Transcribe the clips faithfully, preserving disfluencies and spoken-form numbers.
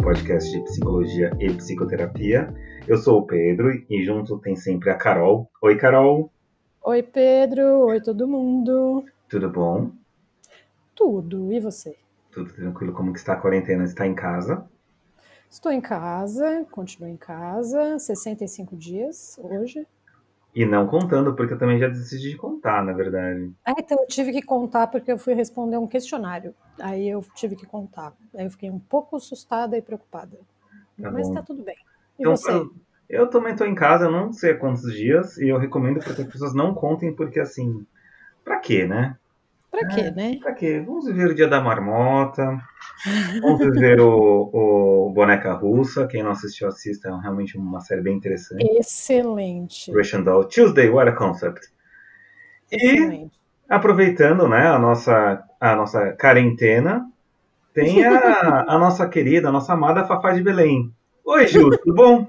podcast de psicologia e psicoterapia. Eu sou o Pedro e junto tem sempre a Carol. Oi, Carol. Oi, Pedro. Oi, todo mundo. Tudo bom? Tudo. E você? Tudo tranquilo. Como que está a quarentena? Está em casa? Estou em casa, continuo em casa, sessenta e cinco dias hoje. E não contando, porque eu também já decidi de contar, na verdade. Ah, então eu tive que contar porque eu fui responder um questionário. Aí eu tive que contar. Aí eu fiquei um pouco assustada e preocupada. Tá Mas bom. tá tudo bem. E Então, você? eu, eu também estou em casa, eu não sei há quantos dias, e eu recomendo para que as pessoas não contem, porque assim, pra quê, né? Pra quê, É, né? pra quê? Vamos viver o dia da marmota, vamos viver o, o Boneca Russa. Quem não assistiu, assista, é realmente uma série bem interessante. Excelente. Russian Doll. Tuesday, what a concept. E, Excelente. aproveitando, né, a nossa, a nossa quarentena, tem a, a nossa querida, a nossa amada Fafá de Belém. Oi, Ju, tudo bom?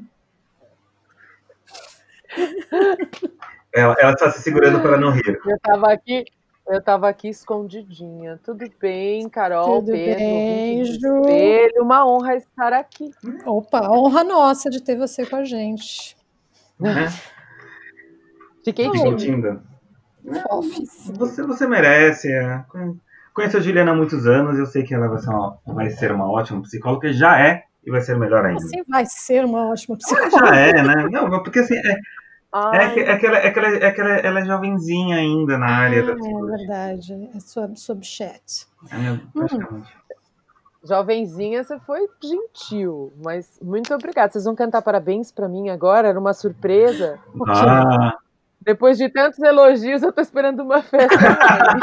Ela, ela está se segurando para não rir. Eu estava aqui, eu estava aqui escondidinha. Tudo bem, Carol, Tudo Pedro, bem, ouvintes do Ju? Espelho. Uma honra estar aqui. Opa, honra nossa de ter você com a gente. Né? Fiquei Se tímida. sentindo. Fofes. Você, você merece. É. Conheço a Juliana há muitos anos, eu sei que ela vai ser uma, vai ser uma ótima psicóloga, já é e vai ser melhor ainda. Assim vai ser uma ótima Ela psicóloga. já é, né? Não, porque assim, é, é, Ai, que, é, que ela, é, que ela, é que ela, ela é jovenzinha ainda na área da Ah, é psicologia. verdade. É sob, sob chat. É, Hum, praticamente. jovenzinha, você foi gentil, mas muito obrigada. Vocês vão cantar parabéns para mim agora? Era uma surpresa. o quê? Ah, Depois de tantos elogios, eu tô esperando uma festa online.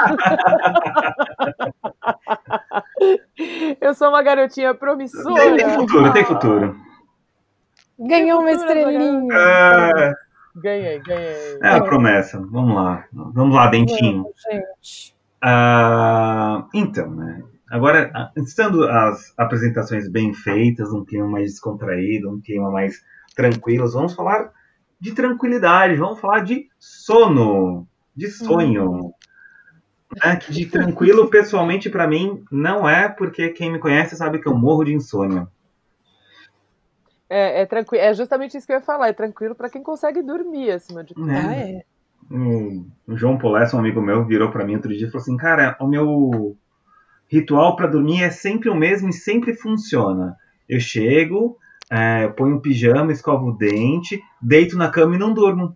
Eu sou uma garotinha tem, promissora. tem futuro, tem futuro. Ganhou uma Tem futuro essa estrelinha. É, Ganhei, ganhei. é a promessa. Vamos lá. Vamos lá, Dentinho. Vamos, gente. Ah, então, né? Agora, ah, estando as apresentações bem feitas, um clima mais descontraído, um clima mais tranquilo, vamos falar de tranquilidade, vamos falar de sono, de sonho. Hum. Né? Que de tranquilo, pessoalmente, para mim, não é, porque quem me conhece sabe que eu morro de insônia. É, é, tranquilo, é justamente isso que eu ia falar, é tranquilo para quem consegue dormir acima de tudo. Ah, Né? é. O João Polessa, um amigo meu, virou para mim outro dia e falou assim: cara, o meu ritual para dormir é sempre o mesmo e sempre funciona. Eu chego, é, ponho um pijama, escovo o dente, deito na cama e não durmo.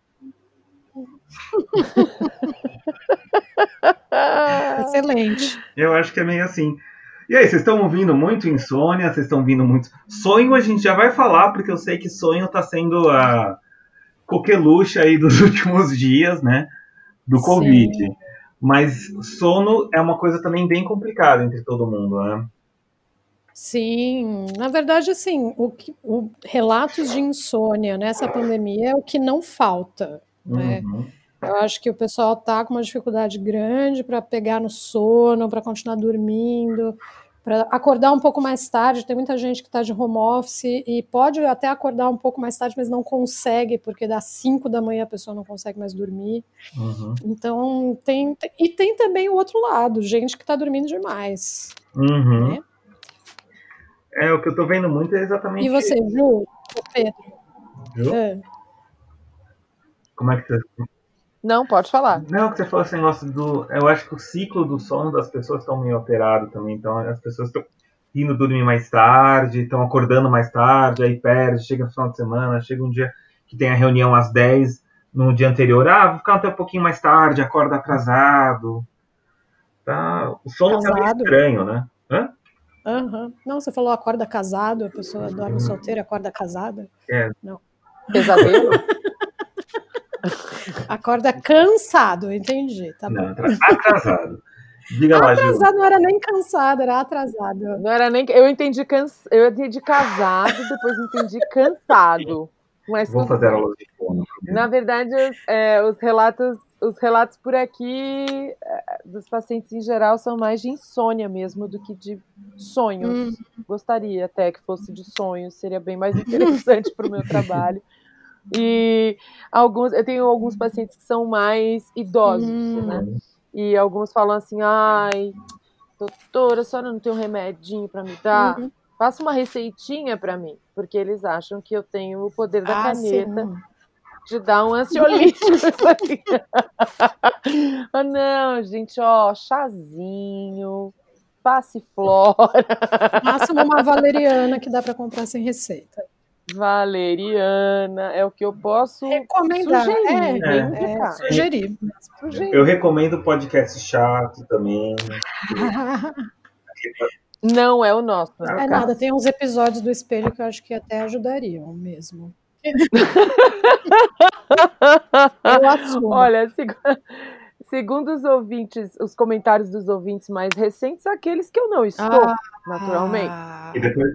Excelente. Eu acho que é meio assim. E aí, vocês estão ouvindo muito insônia? Vocês estão ouvindo muito sonho? A gente já vai falar, porque eu sei que sonho está sendo a coqueluche aí dos últimos dias, né? Do Covid. Sim. Mas sono é uma coisa também bem complicada entre todo mundo, né? Sim, na verdade, assim, o que, o, relatos de insônia nessa pandemia é o que não falta, né? Uhum. Eu acho que o pessoal tá com uma dificuldade grande para pegar no sono, para continuar dormindo, para acordar um pouco mais tarde. Tem muita gente que está de home office e pode até acordar um pouco mais tarde, mas não consegue, porque das cinco da manhã a pessoa não consegue mais dormir. Uhum. Então, tem. E tem também o outro lado, gente que está dormindo demais, Uhum. né? É, o que eu tô vendo muito é exatamente E você, Ju, Pedro? Ju? É. Como é que você... Não, pode falar. Não, que você falou esse negócio do... Eu acho que o ciclo do sono das pessoas estão meio alterado também. Então, as pessoas estão indo dormir mais tarde, estão acordando mais tarde, aí perde, chega no final de semana, chega um dia que tem a reunião às dez, no dia anterior, ah, vou ficar até um pouquinho mais tarde, acorda atrasado. Tá? O sono tá meio Casado? estranho, né? Hã? Aham. Não, você falou acorda casado, a pessoa dorme solteira, acorda casada? É. Não. Pesadelo? Acorda cansado, entendi, tá bom. Não, atrasado. Diga lá, Ju. Atrasado não era nem cansado, era atrasado. Não era nem. Eu entendi, cansa... eu entendi casado, depois entendi cansado. Mas Vou tudo fazer bem. aula de sono. Na verdade, os, é, os relatos, os relatos por aqui é, dos pacientes em geral são mais de insônia mesmo do que de sonhos. Hum. Gostaria até que fosse de sonhos, seria bem mais interessante para o meu trabalho. E alguns, eu tenho alguns pacientes que são mais idosos, Hum. né? E alguns falam assim, ai, doutora, a senhora não tem um remedinho para me dar? Uhum. Passa uma receitinha para mim, porque eles acham que eu tenho o poder da Ah, caneta sim. de dar um ansiolítico. Ah, não, gente, ó, chazinho, passiflora, Máximo uma valeriana que dá para comprar sem receita. valeriana, é o que eu posso Recomendar, sugerir, é, nem É. indicar. é, sugerir. Sugerir. Eu recomendo podcast chato também. Não é o nosso, no É caso. nada, tem uns episódios do Espelho que eu acho que até ajudariam mesmo. Eu assumo. Olha, seg- segundo os ouvintes, os comentários dos ouvintes mais recentes, aqueles que eu não estou, Ah, naturalmente. E depois.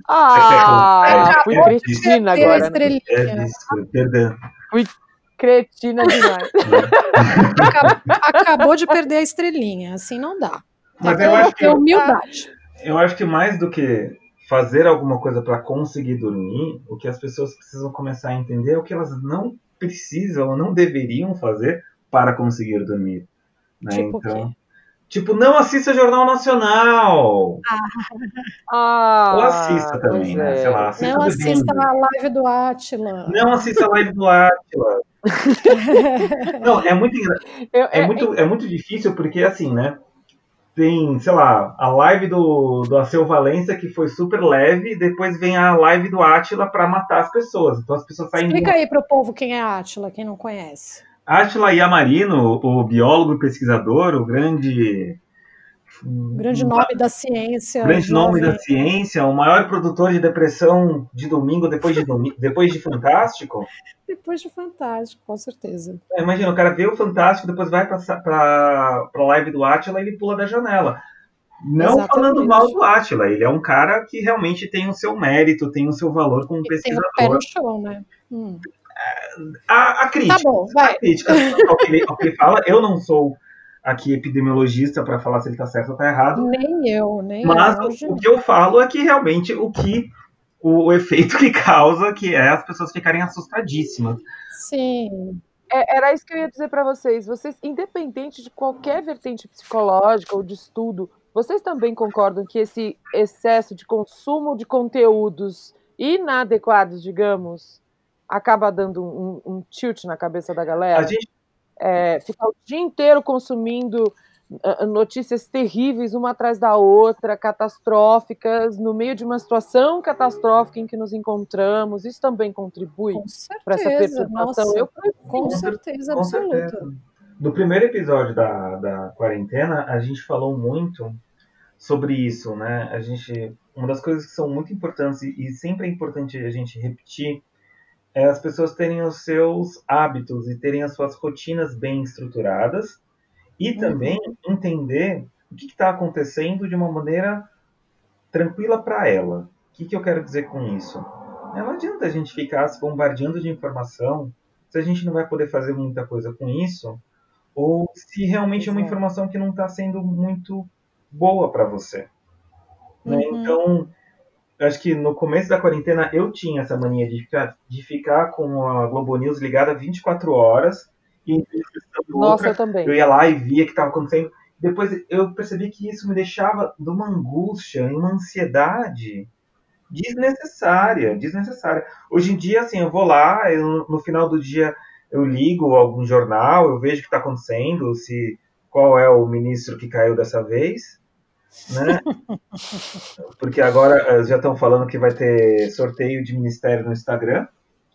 Ah, É, fui é, cretina perder a agora, né? estrelinha. É isso, perdão. Fui cretina demais. Acab- Acabou de perder a estrelinha, assim não dá. Mas Tem eu que acho que ter humildade. Eu acho que mais do que fazer alguma coisa para conseguir dormir, o que as pessoas precisam começar a entender é o que elas não precisam ou não deveriam fazer para conseguir dormir. Né? Tipo o Então, quê? tipo, não assista Jornal Nacional. Ou Ah, assista pois também, né? Sei lá, é. assista Não assista bebendo. a live do Átila. Não assista a live do Átila. Não, é muito, engra- Eu- é é- muito, é muito difícil porque, assim, né? Tem, sei lá, a live do, do Alceu Valença, que foi super leve, e depois vem a live do Átila para matar as pessoas. Então as pessoas saem Explica do. aí pro povo quem é Átila, quem não conhece. Átila Yamarino, o biólogo e pesquisador, o grande. O grande nome da ciência, grande nome da jovem. ciência, o maior produtor de depressão de domingo depois de, domingo, depois de Fantástico. Depois de Fantástico, com certeza. É, imagina, o cara vê o Fantástico, depois vai para a live do Átila e ele pula da janela. Não Exatamente. falando mal do Átila, ele é um cara que realmente tem o seu mérito, tem o seu valor como E tem pesquisador. o pé no chão, né? Hum. A, a crítica, Tá bom, vai. a crítica ao que, ele, ao que ele fala, eu não sou aqui epidemiologista para falar se ele está certo ou está errado, Nem eu, nem mas eu. Longe de o, o mim. que eu falo é que realmente o que o, o efeito que causa, que é as pessoas ficarem assustadíssimas. Sim. É, era isso que eu ia dizer para vocês. Vocês, independente de qualquer vertente psicológica ou de estudo, vocês também concordam que esse excesso de consumo de conteúdos inadequados, digamos, acaba dando um, um tilt na cabeça da galera? A gente, É, ficar o dia inteiro consumindo uh, notícias terríveis, uma atrás da outra, catastróficas, no meio de uma situação catastrófica em que nos encontramos, isso também contribui Com para essa certeza, perturbação? nossa, Eu com certeza com absoluta. certeza. No primeiro episódio da, da quarentena, a gente falou muito sobre isso, né? A gente, uma das coisas que são muito importantes e, e sempre é importante a gente repetir é as pessoas terem os seus hábitos e terem as suas rotinas bem estruturadas e também Uhum. entender o que está acontecendo de uma maneira tranquila para ela. O que, que eu quero dizer com isso? Não adianta a gente ficar se bombardeando de informação se a gente não vai poder fazer muita coisa com isso ou se realmente é uma Exato. informação que não está sendo muito boa para você. Né? Uhum. Então, eu acho que no começo da quarentena eu tinha essa mania de ficar, de ficar com a Globo News ligada vinte e quatro horas e em vez de Nossa, outra, eu também. eu ia lá e via o que estava acontecendo. Depois eu percebi que isso me deixava de uma angústia e uma ansiedade desnecessária, desnecessária. Hoje em dia, assim, eu vou lá, eu, no final do dia eu ligo algum jornal, eu vejo o que está acontecendo, se qual é o ministro que caiu dessa vez, né? Porque agora já estão falando que vai ter sorteio de ministério no Instagram.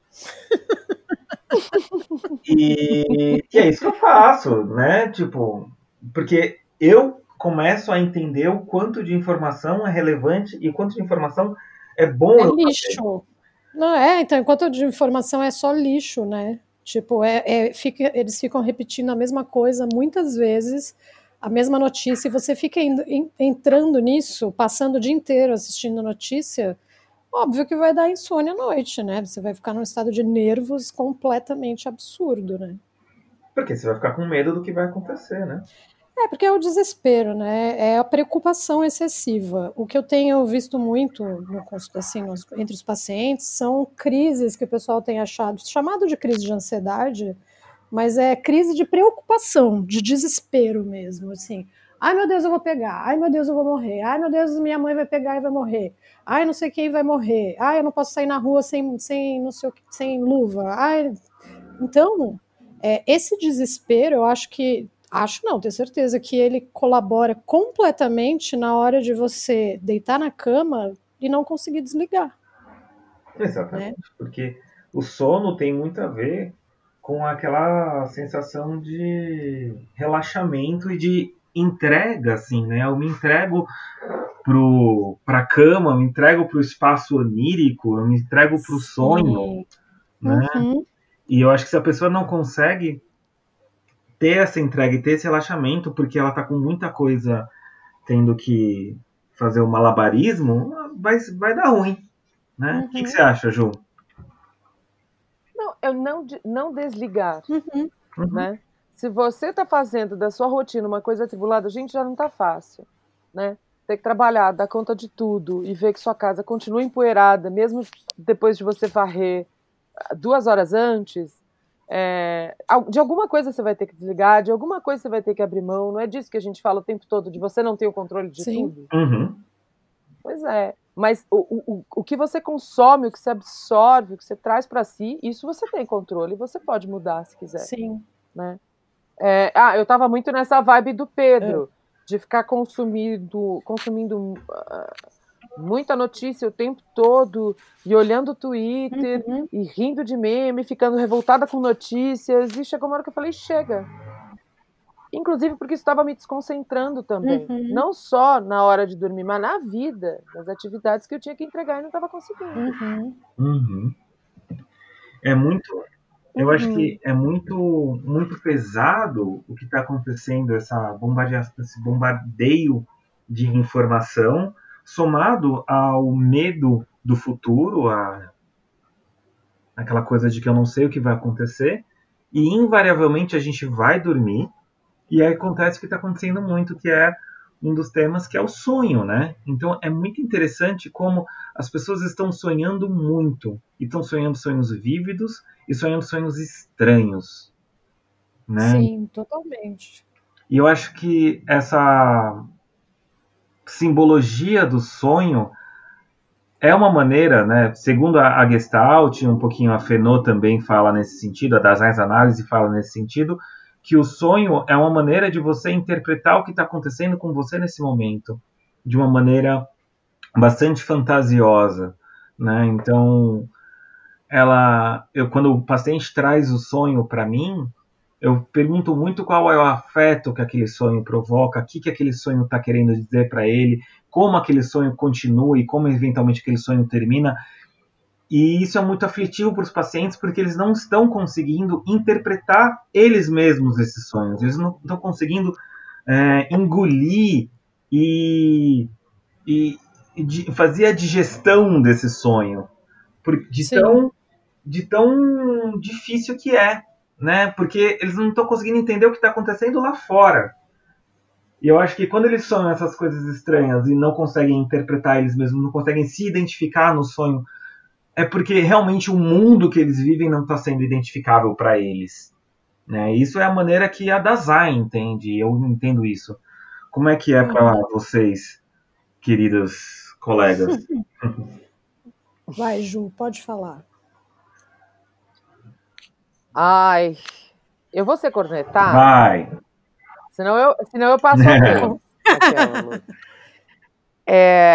E, e é isso que eu faço, né? Tipo, porque eu começo a entender o quanto de informação é relevante e o quanto de informação é bom É eu saber. lixo. Não é, então, enquanto de informação é só lixo, né? Tipo, é, é, fica, eles ficam repetindo a mesma coisa muitas vezes, a mesma notícia, e você fica indo, em, entrando nisso, passando o dia inteiro assistindo notícia, óbvio que vai dar insônia à noite, né? Você vai ficar num estado de nervos completamente absurdo, né? Porque você vai ficar com medo do que vai acontecer, né? É, porque é o desespero, né? É a preocupação excessiva. O que eu tenho visto muito no, assim, nos, entre os pacientes são crises que o pessoal tem achado, chamado de crise de ansiedade, mas é crise de preocupação, de desespero mesmo, assim. Ai, meu Deus, eu vou pegar. Ai, meu Deus, eu vou morrer. Ai, meu Deus, minha mãe vai pegar e vai morrer. Ai, não sei quem vai morrer. Ai, eu não posso sair na rua sem, sem, não sei o que, sem luva. Ai... Então, é, esse desespero, eu acho que, acho não, tenho certeza que ele colabora completamente na hora de você deitar na cama e não conseguir desligar. Exatamente, né? porque o sono tem muito a ver com aquela sensação de relaxamento e de entrega, assim, né? Eu me entrego para a cama, eu me entrego para o espaço onírico, eu me entrego para o sonho, Sim. né? Uhum. E eu acho que se a pessoa não consegue ter essa entrega e ter esse relaxamento, porque ela está com muita coisa tendo que fazer o malabarismo, vai, vai dar ruim, né? Uhum. O que, que você acha, Ju? Não, eu não, não desligar, Uhum. né? Se você está fazendo da sua rotina uma coisa atribulada, gente, já não está fácil, né? Ter que trabalhar, dar conta de tudo e ver que sua casa continua empoeirada, mesmo depois de você varrer duas horas antes, é, de alguma coisa você vai ter que desligar, de alguma coisa você vai ter que abrir mão. Não é disso que a gente fala o tempo todo, de você não ter o controle de Sim. tudo? Uhum. Pois é. Mas o, o, o que você consome, o que você absorve, o que você traz para si, isso você tem controle, você pode mudar se quiser. Sim. Né? É, ah, eu estava muito nessa vibe do Pedro, é. de ficar consumindo, consumindo uh, muita notícia o tempo todo, e olhando o Twitter, uhum. e rindo de meme, ficando revoltada com notícias, e chegou uma hora que eu falei, chega. Inclusive porque isso estava me desconcentrando também. Uhum. Não só na hora de dormir, mas na vida, nas atividades que eu tinha que entregar e não estava conseguindo. Uhum. Uhum. É muito... Eu uhum. acho que é muito, muito pesado o que está acontecendo, essa bombardeio, esse bombardeio de informação, somado ao medo do futuro, a, aquela coisa de que eu não sei o que vai acontecer, e invariavelmente a gente vai dormir, e aí acontece o que está acontecendo muito, que é um dos temas, que é o sonho, né? Então é muito interessante como as pessoas estão sonhando muito, e estão sonhando sonhos vívidos, e sonhando sonhos estranhos, né? Sim, totalmente. E eu acho que essa simbologia do sonho é uma maneira, né? Segundo a Gestalt, um pouquinho a Fenot também fala nesse sentido, a Daseins Análise fala nesse sentido, que o sonho é uma maneira de você interpretar o que está acontecendo com você nesse momento, de uma maneira bastante fantasiosa, né? Então, ela, eu quando o paciente traz o sonho para mim, eu pergunto muito qual é o afeto que aquele sonho provoca, o que, que aquele sonho está querendo dizer para ele, como aquele sonho continua e como eventualmente aquele sonho termina. E isso é muito aflitivo para os pacientes porque eles não estão conseguindo interpretar eles mesmos esses sonhos, eles não estão conseguindo é, engolir e, e, e fazer a digestão desse sonho, de tão, de tão difícil que é, né? Porque eles não estão conseguindo entender o que está acontecendo lá fora. E eu acho que quando eles sonham essas coisas estranhas e não conseguem interpretar eles mesmos, não conseguem se identificar no sonho, é porque realmente o mundo que eles vivem não está sendo identificável para eles. Né? Isso é a maneira que a Dasein entende, eu entendo isso. Como é que é para vocês, queridos colegas? Vai, Ju, pode falar. Ai, eu vou ser cornetada? Vai. Senão eu, senão eu passo a vez. Aquela, é...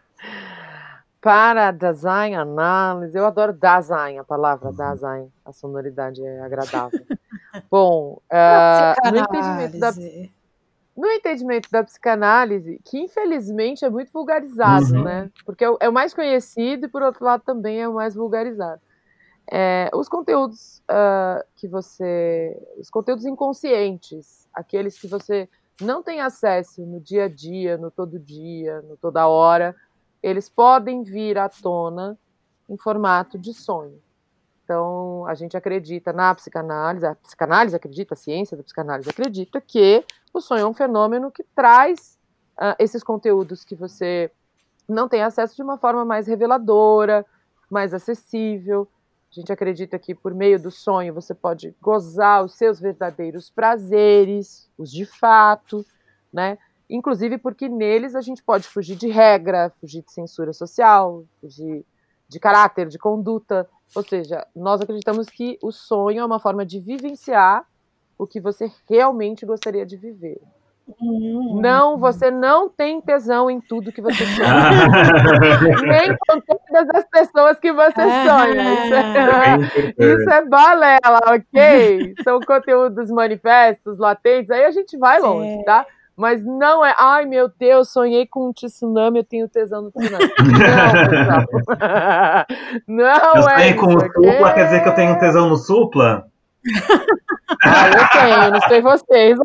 Para Dasein Análise, eu adoro Dasein, a palavra Dasein, a sonoridade é agradável. Bom, uh, no, entendimento da, no entendimento da psicanálise, que infelizmente é muito vulgarizado, uhum. né? Porque é o, é o mais conhecido e, por outro lado, também é o mais vulgarizado. É, os conteúdos uh, que você... Os conteúdos inconscientes, aqueles que você não tem acesso no dia a dia, no todo dia, no toda hora, eles podem vir à tona em formato de sonho. Então, a gente acredita na psicanálise, a psicanálise acredita, a ciência da psicanálise acredita que o sonho é um fenômeno que traz uh, esses conteúdos que você não tem acesso de uma forma mais reveladora, mais acessível. A gente acredita que por meio do sonho você pode gozar os seus verdadeiros prazeres, os de fato, né? inclusive porque neles a gente pode fugir de regra, fugir de censura social, fugir de caráter, de conduta. Ou seja, nós acreditamos que o sonho é uma forma de vivenciar o que você realmente gostaria de viver. Hum. Não, você não tem tesão em tudo que você sonha. Nem com todas as pessoas que você sonha. Isso é, isso é balela, ok? São conteúdos manifestos, latentes, aí a gente vai longe, tá? Mas não é, ai meu Deus, sonhei com um tsunami, eu tenho tesão no tsunami. Não, pessoal. Não eu é sonhei isso, com o okay? Supla, quer dizer que eu tenho tesão no Supla? Ah, eu tenho, não sei vocês.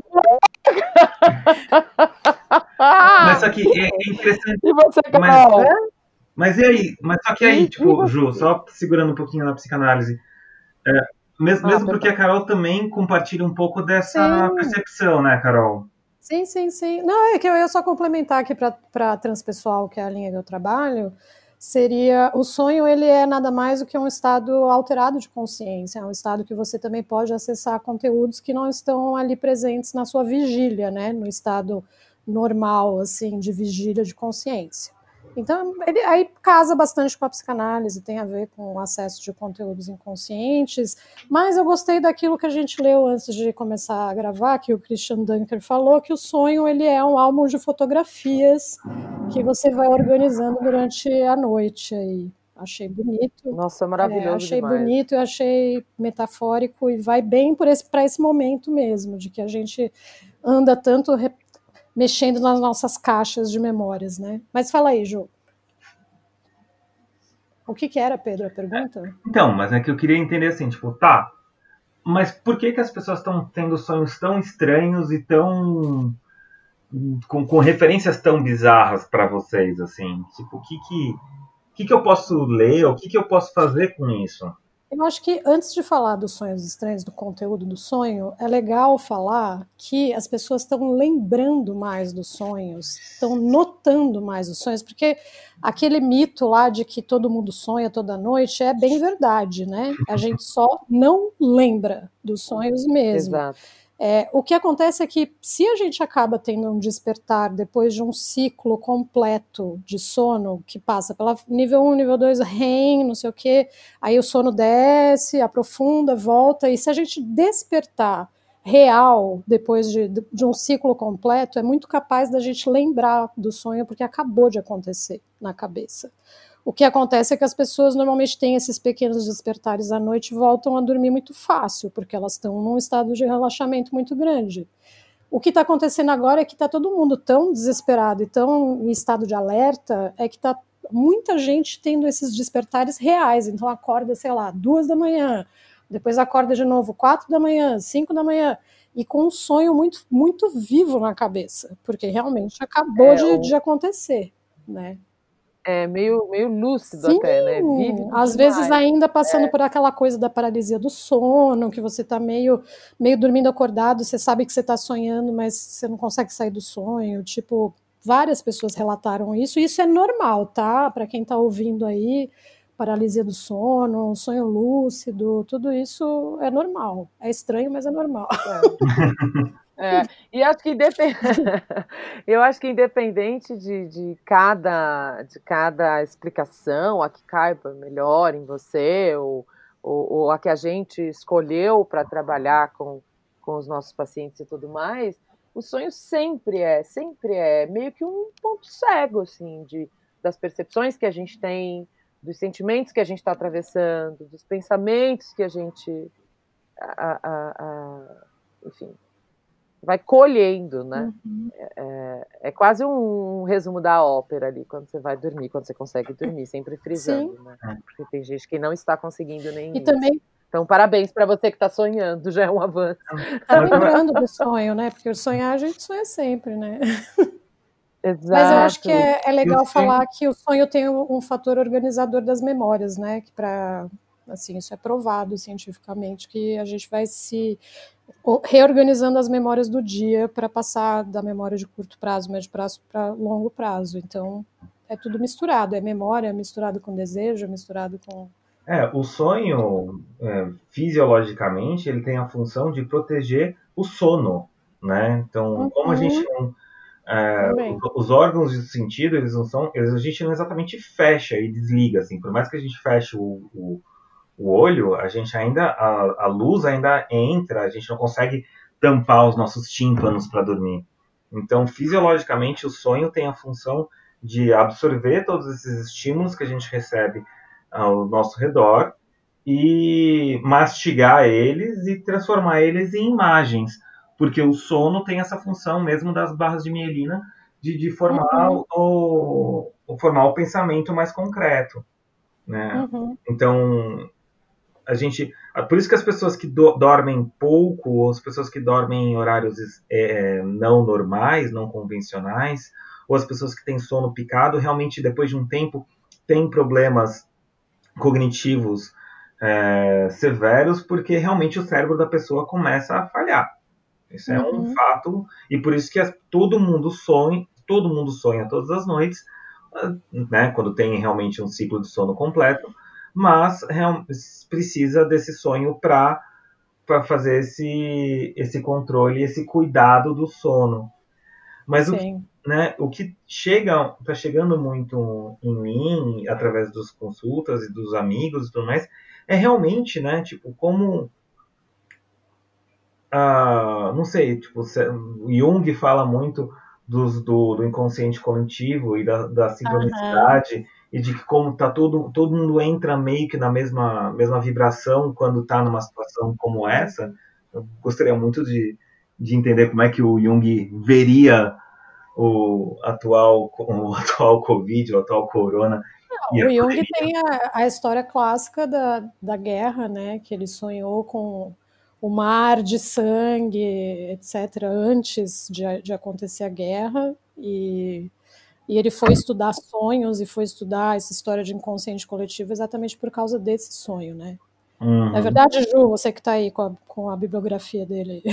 Mas só que é interessante. E você, Carol? Mas, mas e aí? Mas só que aí, e, tipo, e Ju, só segurando um pouquinho na psicanálise, é, mesmo, ah, mesmo porque a Carol também compartilha um pouco dessa sim. percepção, né, Carol? Sim, sim, sim. Não, é que eu ia só complementar aqui para transpessoal, que é a linha que eu trabalho, seria, o sonho, ele é nada mais do que um estado alterado de consciência, é um estado que você também pode acessar conteúdos que não estão ali presentes na sua vigília, né, no estado normal, assim, de vigília de consciência. Então, ele aí casa bastante com a psicanálise, tem a ver com o acesso de conteúdos inconscientes, mas eu gostei daquilo que a gente leu antes de começar a gravar, que o Christian Dunker falou, que o sonho, ele é um álbum de fotografias que você vai organizando durante a noite aí. Achei bonito. Nossa, maravilhoso é, Achei demais. bonito, eu achei metafórico e vai bem para esse, esse momento mesmo, de que a gente anda tanto mexendo nas nossas caixas de memórias, né? Mas fala aí, Ju. O que que era, Pedro, a pergunta? Então, mas é que eu queria entender assim, tipo, tá, mas por que que as pessoas estão tendo sonhos tão estranhos e tão... com, com referências tão bizarras para vocês, assim? Tipo, o que que, que que eu posso ler, o que que eu posso fazer com isso? Eu acho que antes de falar dos sonhos estranhos, do conteúdo do sonho, é legal falar que as pessoas estão lembrando mais dos sonhos, estão notando mais os sonhos, porque aquele mito lá de que todo mundo sonha toda noite é bem verdade, né? A gente só não lembra dos sonhos mesmo. Exato. É, o que acontece é que se a gente acaba tendo um despertar depois de um ciclo completo de sono, que passa pela nível um, nível dois, R E M, não sei o quê, aí o sono desce, aprofunda, volta, e se a gente despertar real depois de, de um ciclo completo, é muito capaz da gente lembrar do sonho porque acabou de acontecer na cabeça. O que acontece é que as pessoas normalmente têm esses pequenos despertares à noite e voltam a dormir muito fácil, porque elas estão num estado de relaxamento muito grande. O que está acontecendo agora é que está todo mundo tão desesperado e tão em estado de alerta, é que está muita gente tendo esses despertares reais. Então acorda, sei lá, duas da manhã, depois acorda de novo quatro da manhã, cinco da manhã, e com um sonho muito, muito vivo na cabeça, porque realmente acabou é, de, o... de acontecer, né? É meio, meio lúcido. Sim, até, né? Vívido às demais. vezes ainda passando é. por aquela coisa da paralisia do sono, que você tá meio, meio dormindo acordado, você sabe que você tá sonhando, mas você não consegue sair do sonho, tipo, várias pessoas relataram isso, e isso é normal, tá? Para quem tá ouvindo aí, paralisia do sono, sonho lúcido, tudo isso é normal, é estranho, mas é normal. É. É, e acho que independ... eu acho que independente de, de, cada, de cada explicação, a que caiba melhor em você, ou, ou, ou a que a gente escolheu para trabalhar com, com os nossos pacientes e tudo mais, o sonho sempre é, sempre é meio que um ponto cego, assim, de, das percepções que a gente tem, dos sentimentos que a gente está atravessando, dos pensamentos que a gente, a, a, a, enfim, vai colhendo, né? Uhum. É, é quase um resumo da ópera ali, quando você vai dormir, quando você consegue dormir, sempre frisando, Sim. né? Porque tem gente que não está conseguindo nem e isso. Também... Então, parabéns para você que está sonhando, já é um avanço. Tá lembrando do sonho, né? Porque o sonhar a gente sonha sempre, né? Exato. Mas eu acho que é, é legal falar que o sonho tem um, um fator organizador das memórias, né? Que para assim, isso é provado cientificamente, que a gente vai se reorganizando as memórias do dia para passar da memória de curto prazo, médio prazo para longo prazo. Então, é tudo misturado, é memória misturado com desejo, misturado com... É, o sonho, é, fisiologicamente, ele tem a função de proteger o sono, né? Então, uhum. como a gente não, É, Também. os, os órgãos de sentido, eles não são, eles, a gente não exatamente fecha e desliga, assim, por mais que a gente feche o, o, o olho, a gente ainda, a, a luz ainda entra, a gente não consegue tampar os nossos tímpanos para dormir. Então, fisiologicamente, o sonho tem a função de absorver todos esses estímulos que a gente recebe ao nosso redor e mastigar eles e transformar eles em imagens, porque o sono tem essa função mesmo das barras de mielina de, de formar, Uhum, o, o, formar o pensamento mais concreto, né? uhum. Então, a gente, por isso que as pessoas que do, dormem pouco, ou as pessoas que dormem em horários é, não normais, não convencionais, ou as pessoas que têm sono picado, realmente depois de um tempo têm problemas cognitivos é, severos, porque realmente o cérebro da pessoa começa a falhar. Isso é um Uhum. fato, e por isso que as, todo mundo sonha, todo mundo sonha todas as noites, né, quando tem realmente um ciclo de sono completo, mas real, precisa desse sonho para para fazer esse, esse controle, esse cuidado do sono. Mas o, Sim. né, o que chega, está chegando muito em mim, através das consultas e dos amigos e tudo mais, é realmente, né, tipo, como, ah, não sei, tipo, o Jung fala muito dos, do, do inconsciente coletivo e da, da Aham. sincronicidade, e de que como tá todo, todo mundo entra meio que na mesma, mesma vibração quando está numa situação como essa. Eu gostaria muito de, de entender como é que o Jung veria o atual, o atual Covid, o atual Corona e a O Jung pandemia. tem a, a história clássica da, da guerra, né? Que ele sonhou com o mar de sangue, etcétera, antes de, de acontecer a guerra. E, e ele foi estudar sonhos e foi estudar essa história de inconsciente coletivo exatamente por causa desse sonho, né? Não é Uhum. verdade, Ju? Você que está aí com a, com a bibliografia dele.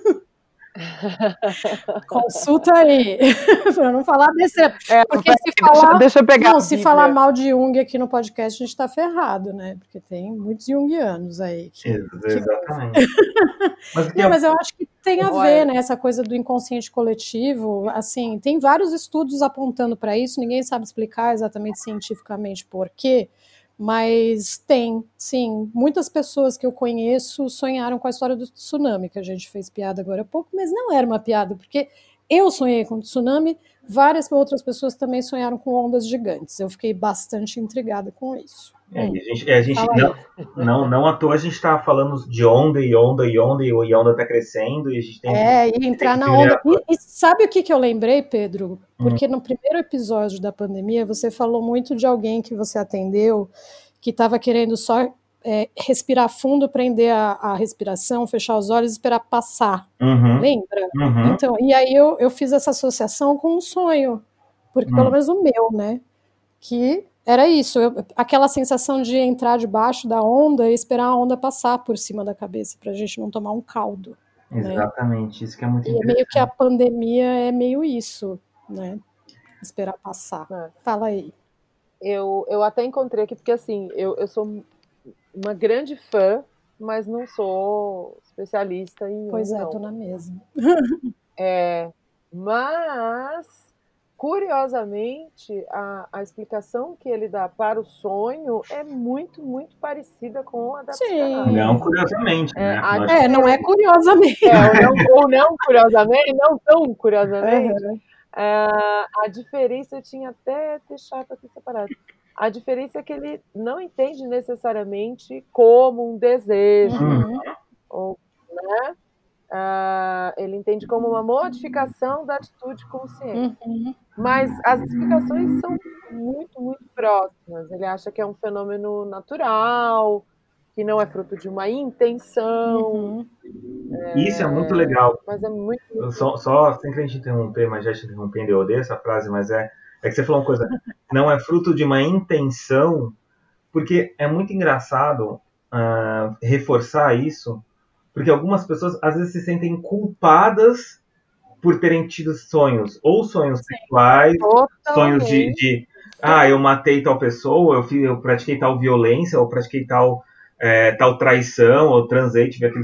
Consulta aí, para não falar besteira. É, Porque peraí, se deixa, falar. deixa eu pegar Não, a se falar Bíblia. mal de Jung aqui no podcast, a gente está ferrado, né? Porque tem muitos junguianos aí que, que ouvem. Exatamente. Mas o que Não, é, mas eu acho que tem a ver, Olha, né? Essa coisa do inconsciente coletivo. Assim, tem vários estudos apontando para isso, ninguém sabe explicar exatamente cientificamente por quê. Mas tem, sim. Muitas pessoas que eu conheço sonharam com a história do tsunami, que a gente fez piada agora há pouco, mas não era uma piada, porque eu sonhei com tsunami, várias outras pessoas também sonharam com ondas gigantes. Eu fiquei bastante intrigada com isso. é, Hum, a gente, é, a gente fala não, aí. não, não à toa a gente está falando de onda e onda e onda, e a onda está crescendo, e a gente tem, É, e tem entrar que na ter. onda. E, e sabe o que, que eu lembrei, Pedro? Hum, Porque no primeiro episódio da pandemia, você falou muito de alguém que você atendeu que estava querendo só é, respirar fundo, prender a, a respiração, fechar os olhos e esperar passar. uhum, Lembra? uhum, Então, e aí eu, eu fiz essa associação com um sonho, porque pelo hum. menos o meu, né? Que era isso, eu, aquela sensação de entrar debaixo da onda e esperar a onda passar por cima da cabeça, para a gente não tomar um caldo, né? Exatamente, isso que é muito E é meio que a interessante. pandemia é meio isso, né? Esperar passar. né, Fala aí. eu, eu até encontrei aqui, porque assim, eu, eu sou uma grande fã, mas não sou especialista em Pois Jung, é, não. tô na mesma. É, mas, curiosamente, a, a explicação que ele dá para o sonho é muito, muito parecida com a da Não psicanálise. Sim. curiosamente, É, né? a Nós, É, não é diferença, curiosamente. é, ou, não, ou não curiosamente, não tão curiosamente, Uhum. é, a diferença eu tinha até deixado aqui separado. A diferença é que ele não entende necessariamente como um desejo, hum, Uhum. ou, né? Ah, ele entende como uma modificação da atitude consciente. Uhum. Mas as explicações são muito, muito próximas. Ele acha que é um fenômeno natural, que não é fruto de uma intenção, Uhum. isso é muito é, legal. mas é muito, muito, Só, muito só sem querer te interromper, mas já te interrompendo, eu odeio essa frase, mas é, é que você falou uma coisa, não é fruto de uma intenção, porque é muito engraçado uh, reforçar isso, porque algumas pessoas às vezes se sentem culpadas por terem tido sonhos, ou sonhos Sim. sexuais, sonhos de, totalmente. de ah, eu matei tal pessoa, eu, fiz, eu pratiquei tal violência, ou pratiquei tal, é, tal traição, ou transei, tive aquilo.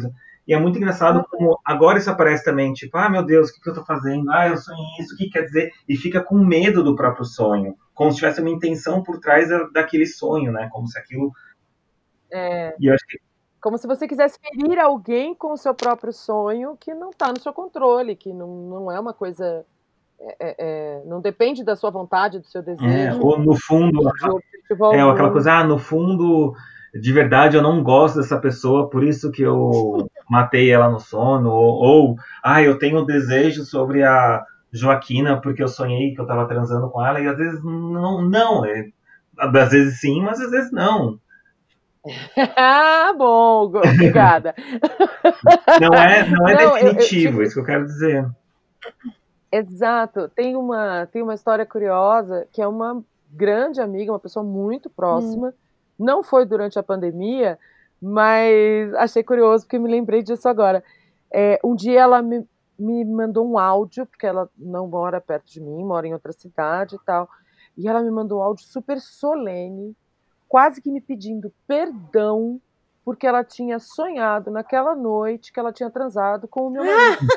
E é muito engraçado como agora isso aparece também, tipo, ah, meu Deus, o que, que eu tô fazendo? Ah, eu sonhei isso, o que quer dizer? E fica com medo do próprio sonho, como se tivesse uma intenção por trás daquele sonho, né? Como se aquilo... É, e eu acho que... como se você quisesse ferir alguém com o seu próprio sonho, que não está no seu controle, que não, não é uma coisa... É, é, não depende da sua vontade, do seu É, desejo, ou no fundo, de, de objetivo é algum. aquela coisa, ah, no fundo, de verdade eu não gosto dessa pessoa, por isso que eu matei ela no sono, ou, ou ah, eu tenho um desejo sobre a Joaquina porque eu sonhei que eu estava transando com ela, e às vezes não, não, é, às vezes sim, mas às vezes não. Ah, bom, obrigada. Não é, não é não, definitivo, eu, eu, é isso que eu quero dizer. Exato. Tem uma, tem uma história curiosa, que é uma grande amiga, uma pessoa muito próxima, hum. não foi durante a pandemia, mas achei curioso porque me lembrei disso agora. É, um dia ela me, me mandou um áudio, porque ela não mora perto de mim, mora em outra cidade e tal, e ela me mandou um áudio super solene, quase que me pedindo perdão, porque ela tinha sonhado naquela noite que ela tinha transado com o meu marido.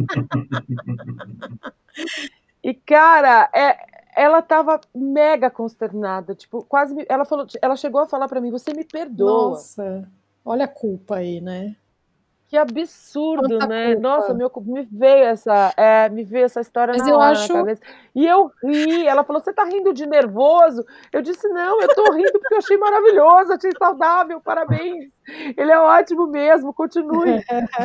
E, cara, é, ela tava mega consternada, tipo, quase me, ela falou, ela chegou a falar para mim, você me perdoa. Nossa, olha a culpa aí, né? Que absurdo, Quanta né? culpa. Nossa, meu, me veio essa, é, me veio essa história Mas na eu hora acho... na cabeça. E eu ri, ela falou, você tá rindo de nervoso? Eu disse, não, eu tô rindo porque eu achei maravilhoso, achei saudável, parabéns. Ele é ótimo mesmo, continue.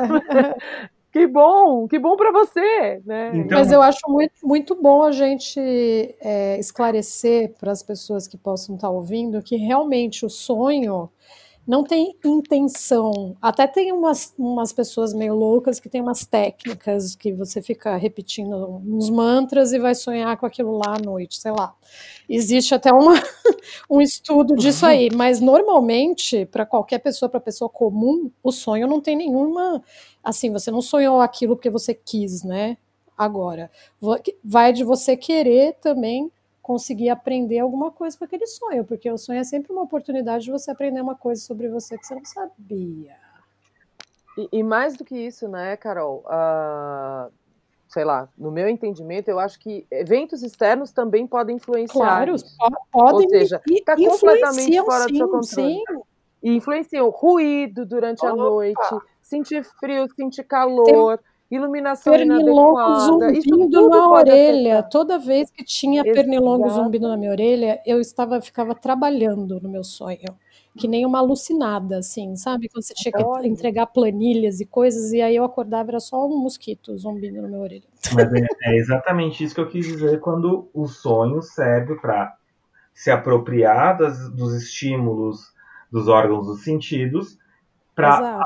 Que bom, que bom para você, né? Então... Mas eu acho muito, muito bom a gente é, esclarecer para as pessoas que possam estar ouvindo que realmente o sonho não tem intenção. Até tem umas, umas pessoas meio loucas que tem umas técnicas que você fica repetindo uns mantras e vai sonhar com aquilo lá à noite, sei lá. Existe até uma, um estudo disso aí, mas normalmente, para qualquer pessoa, para pessoa comum, o sonho não tem nenhuma... Assim, você não sonhou aquilo porque você quis, né? Agora, vai de você querer também conseguir aprender alguma coisa com aquele sonho, porque o sonho é sempre uma oportunidade de você aprender uma coisa sobre você que você não sabia. E, e mais do que isso, né, Carol? Uh, sei lá, no meu entendimento, eu acho que eventos externos também podem influenciar Claro, isso. podem, Ou seja, está completamente fora sim, do seu controle. Sim. E influenciam ruído durante Opa. a noite, sentir frio, sentir calor, Tem iluminação pernilongo inadequada. Isso zumbindo tudo na pode orelha. afetar. Toda vez que tinha Exato. pernilongo zumbindo na minha orelha, eu estava, ficava trabalhando no meu sonho. Que nem uma alucinada, assim, sabe? Quando você tinha que Olha. entregar planilhas e coisas, e aí eu acordava, era só um mosquito zumbindo na minha orelha. Mas é, é exatamente isso que eu quis dizer quando o sonho serve para se apropriar das, dos estímulos dos órgãos dos sentidos para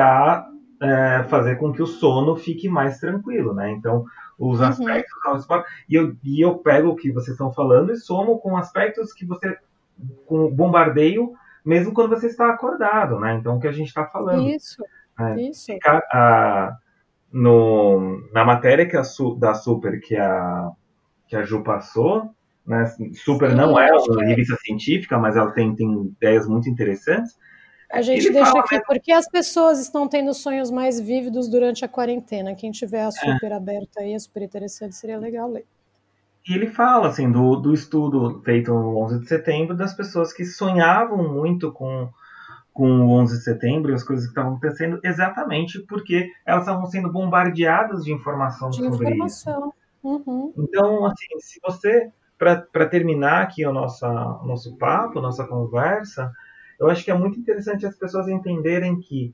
é, fazer com que o sono fique mais tranquilo, né? Então, os aspectos... Uhum. E, eu, e eu pego o que vocês estão falando e somo com aspectos que você... com bombardeio, mesmo quando você está acordado, né? Então, o que a gente está falando. Isso, é, isso. Ficar, a, no, na matéria que a, da Super que a, que a Ju passou, né? Super Sim, não é uma revista científica, mas ela tem, tem ideias muito interessantes. A gente Ele deixa aqui, mesmo... porque as pessoas estão tendo sonhos mais vívidos durante a quarentena. Quem tiver a Super é. aberta aí, é super interessante, seria legal ler. E ele fala, assim, do, do estudo feito no onze de setembro, das pessoas que sonhavam muito com, com o onze de setembro e as coisas que estavam acontecendo, exatamente porque elas estavam sendo bombardeadas de informação de sobre informação. isso. Uhum. Então, assim, se você, para terminar aqui o nosso, o nosso papo, a nossa conversa, eu acho que é muito interessante as pessoas entenderem que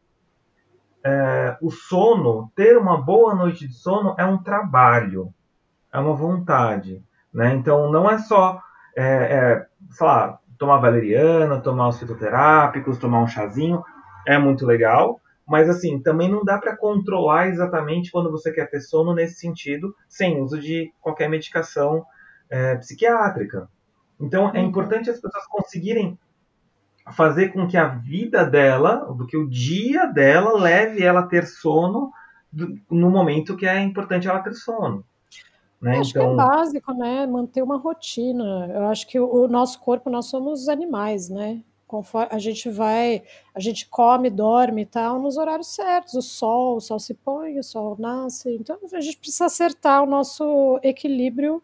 é, o sono, ter uma boa noite de sono é um trabalho, é uma vontade, né? Então, não é só, é, é, sei lá, tomar valeriana, tomar os fitoterápicos, tomar um chazinho, é muito legal, mas assim, também não dá para controlar exatamente quando você quer ter sono nesse sentido, sem uso de qualquer medicação é, psiquiátrica. Então, é uhum. importante as pessoas conseguirem fazer com que a vida dela, do que o dia dela leve ela a ter sono do, no momento que é importante ela ter sono. Né? Acho então... que é básico, né? Manter uma rotina. Eu acho que o nosso corpo, nós somos animais, né? Conforme a gente vai, a gente come, dorme e tal, nos horários certos, o sol, o sol se põe, o sol nasce, então a gente precisa acertar o nosso equilíbrio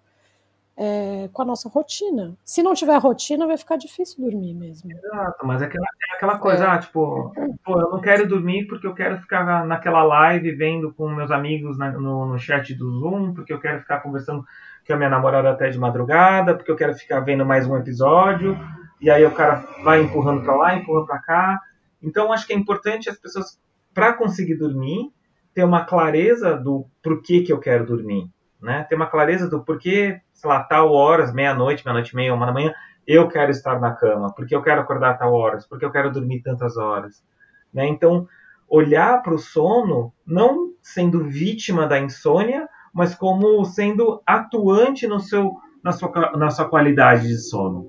é, com a nossa rotina. Se não tiver rotina, vai ficar difícil dormir mesmo. Exato, mas é aquela, é aquela coisa, É. ah, tipo, pô, eu não quero dormir porque eu quero ficar na- naquela live vendo com meus amigos na- no, no chat do Zoom, porque eu quero ficar conversando com a minha namorada até de madrugada, porque eu quero ficar vendo mais um episódio, e aí o cara vai empurrando pra lá, empurrando pra cá. Então, acho que é importante as pessoas, para conseguir dormir, ter uma clareza do porquê que eu quero dormir, né? Ter uma clareza do porquê, sei lá, tal horas, meia-noite, meia-noite e meia, uma da manhã, eu quero estar na cama, porque eu quero acordar a tal horas, porque eu quero dormir tantas horas, né? Então, olhar para o sono não sendo vítima da insônia, mas como sendo atuante no seu, na, sua, na sua qualidade de sono.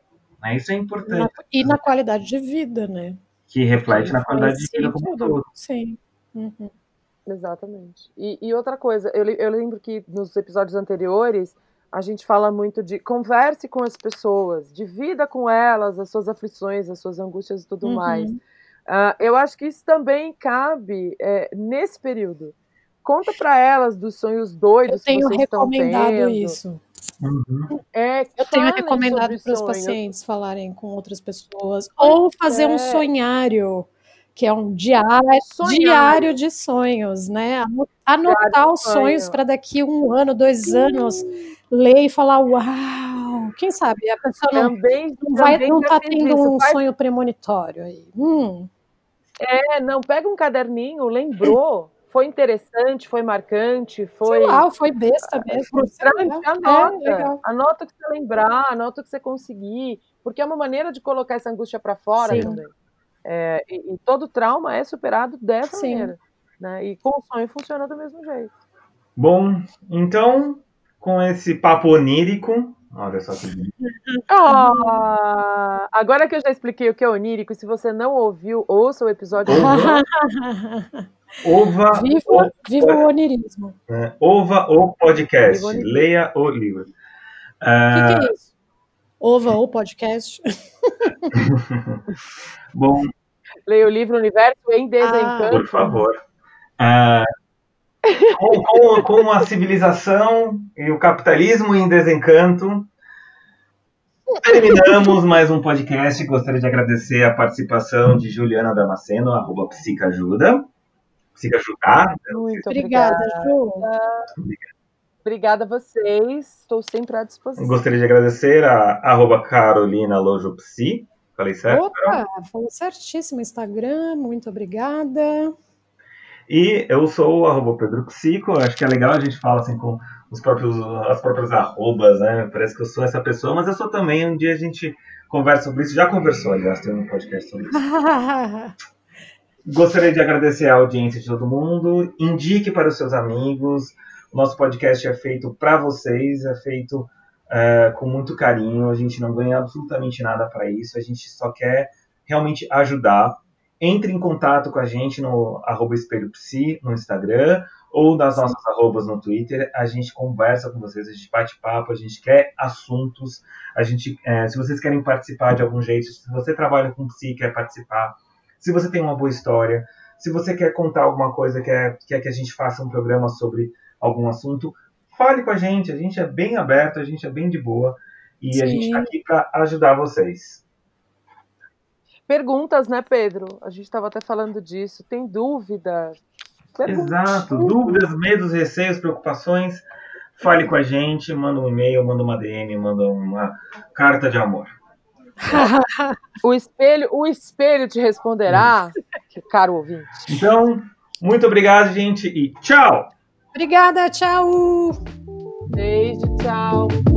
Né? Isso é importante. Na, e na qualidade de vida, né? Que reflete Porque na qualidade de influencia vida em como um tudo. todo. Sim. Uhum. Exatamente. E, e outra coisa, eu, eu lembro que nos episódios anteriores a gente fala muito de converse com as pessoas, divida com elas as suas aflições, as suas angústias e tudo Uhum. mais. Uh, eu acho que isso também cabe é, nesse período. Conta para elas dos sonhos doidos eu tenho que vocês estão recomendado tendo. isso. Uhum. É, Eu tenho falem recomendado sobre para os sonhos. pacientes falarem com outras pessoas. Pois Ou fazer é. um sonhário, que é um diário, Sonhário. diário de sonhos, né? Ano- Anotar Diário de os sonhos sonho. para daqui um ano, dois anos, ler e falar, uau! Quem sabe a pessoa não, Também, não vai, também não já tá fiz tendo isso. um Faz- sonho premonitório aí. Hum. É, não, pega um caderninho, lembrou, foi interessante, foi marcante, foi Sei lá, foi besta mesmo. frustrante, sei lá. anota. É, legal. Anota o que você lembrar, anota o que você conseguir, porque é uma maneira de colocar essa angústia para fora Sim. também. É, e, e todo trauma é superado dessa Sim. maneira. Né? E com o sonho funciona do mesmo jeito. Bom, então, com esse papo onírico, olha só que bonito. Ah, agora que eu já expliquei o que é onírico, se você não ouviu, ouça o episódio. Ova, ova, Viva, o, viva o onirismo. né? Ova o podcast, Viva o onírico. leia o livro. O que, que é isso? Ova ou podcast? Bom, Leia o livro Universo em Desencanto. por favor. Ah, com, com, com a civilização e o capitalismo em desencanto, terminamos mais um podcast. Gostaria de agradecer a participação de Juliana Damasceno, arroba Psicajuda. Psicajuda. Muito Obrigada, obrigada. Ju. Obrigada a vocês. Estou sempre à disposição. Gostaria de agradecer a arroba Carolina Lojopsi. Falei certo? Opa, falou certíssimo. Instagram, muito obrigada. E eu sou o arroba Pedro Psico. Acho que é legal a gente falar assim com os próprios, as próprias arrobas, né? Parece que eu sou essa pessoa, mas eu sou também. Um dia a gente conversa sobre isso. Já conversou, aliás, tem um podcast sobre isso. Gostaria de agradecer a audiência de todo mundo. Indique para os seus amigos. O nosso podcast é feito para vocês, é feito é, com muito carinho. A gente não ganha absolutamente nada para isso. A gente só quer realmente ajudar. Entre em contato com a gente no arroba espelhopsi no Instagram ou nas nossas arrobas no Twitter. A gente conversa com vocês, a gente bate papo, a gente quer assuntos. A gente, é, se vocês querem participar de algum jeito, se você trabalha com psi e quer participar, se você tem uma boa história, se você quer contar alguma coisa, quer, quer que a gente faça um programa sobre algum assunto, fale com a gente. A gente é bem aberto, a gente é bem de boa e Sim. a gente está aqui para ajudar vocês. Perguntas, né, Pedro? A gente estava até falando disso. Tem dúvida? Pergunta. Exato. Dúvidas, medos, receios, preocupações. Fale com a gente, manda um e-mail, manda uma D M, manda uma carta de amor. o, espelho, o espelho te responderá, caro ouvinte. Então, muito obrigado, gente, e tchau! Obrigada, tchau! Beijo, tchau!